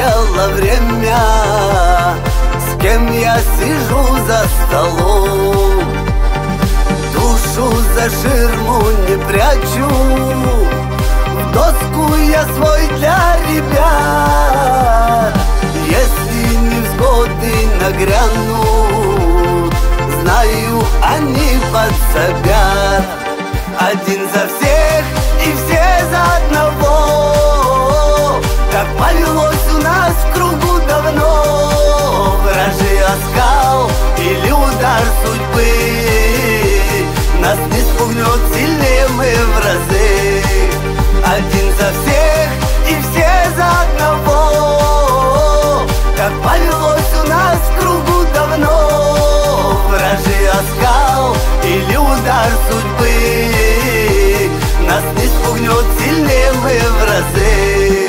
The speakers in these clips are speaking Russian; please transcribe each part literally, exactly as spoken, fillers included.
потеряло время, с кем я сижу за столом. Душу за ширму не прячу, в доску я свой для ребят. Если невзгоды нагрянут, знаю, они подсобят. Один за всех и все за одного, так повелось у нас в кругу давно. Вражий оскал или удар судьбы нас не спугнет, сильнее мы в разы. Один за всех и все за одного, так повелось у нас в кругу давно. Вражий оскал или удар судьбы нас не спугнет, сильнее мы в разы.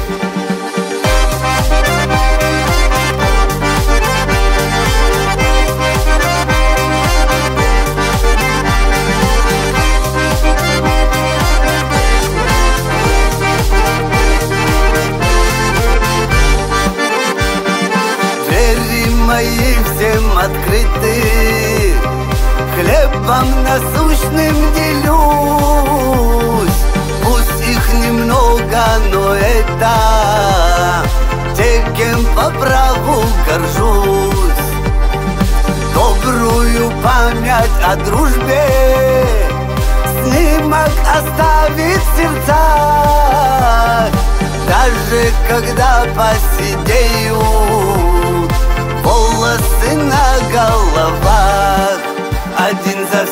Двери мои всем открыты, хлебом насущным делюсь. Пусть их немного, но это те, кем по праву горжусь. Добрую память о дружбе снимок оставит в сердцах. Даже когда поседеют волосы на головах, один за